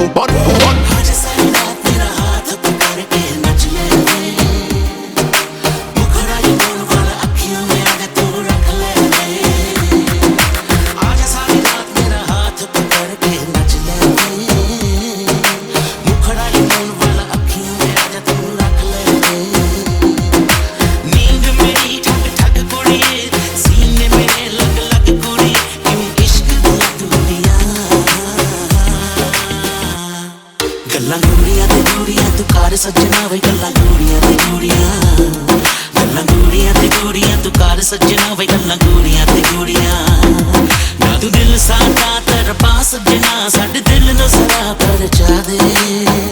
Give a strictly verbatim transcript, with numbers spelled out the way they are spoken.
One, one. आज सारी रात मेरा हाथ पकड़ के नच ले, मुखड़ा ये मोड़ वाला अखियों में आगे तू रख ले। आज सारी रात मेरा हाथ पकड़ के नच ले, मुखड़ा ये मोड़ वाला अखियों में आगे तू रख ले। नींद मेरी ठग ठग कुड़िए, सीने मेरे लग लग कुड़िए, क्यों इश्क दिया दूरियां। गल्लां गूड़ियां ते गूड़ियां तू कर सज्जना वे, गल्लां गूड़ियां ते गूड़ियां, गल्लां गूड़ियां ते गूड़ियां तू कर सज्जना वे, गल्लां गूड़ियां ते गूड़ियां। ना तू दिल साडा तरपा सज्जना, साडे दिल नू जरा परचा दे।